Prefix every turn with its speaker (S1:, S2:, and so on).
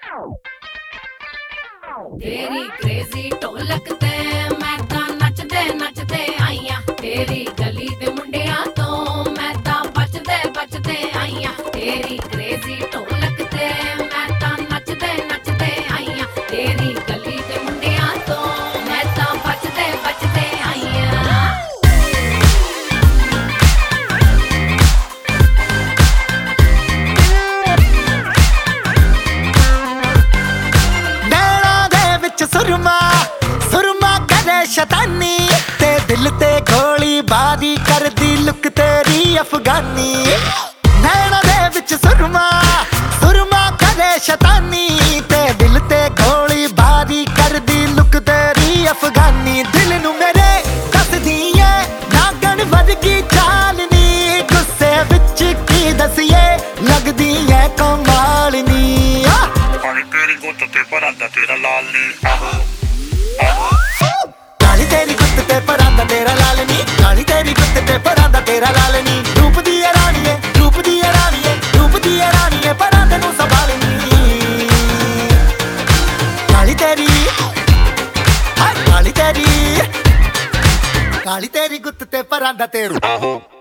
S1: तेरी क्रेजी ढोलक ते मैं तां नचदे नचदे आईयां तेरी गली दे मुंडियां तो मैं तां बचदे बचदे आईयां तेरी क्रेजी ढोलक ते मैं तां नचदे नचदे आईयां तेरी गली दे मुंडियां तो मैं तां बचदे बचदे आईयां।
S2: सुरमा सुरमा करे शैतानी ते दिल ते गोली बारी कर दी लुक तेरी अफगानी। नैना दे विच सुरमा सुरमा करे शैतानी ते दिल ते गोली बारी कर दी लुक तेरी अफगानी। दिल नू मेरे दसदी ऐ नागन वर्गी चालनी गुस्से विच की दसिए लगदी ऐ कमालनी।
S3: तेरी गुत्त ते भरांदा तेरा लाल नी
S2: काली तेरी गुत्त ते भरांदा तेरा लाल नी काली तेरी गुत्त ते भरांदा तेरा लाल नी। रूप दी रानीए रूप दी रानीए रूप दी रानीए भरांदे नू संभालनी। काली तेरी हाय काली तेरी गुत्त ते भरांदा तेरू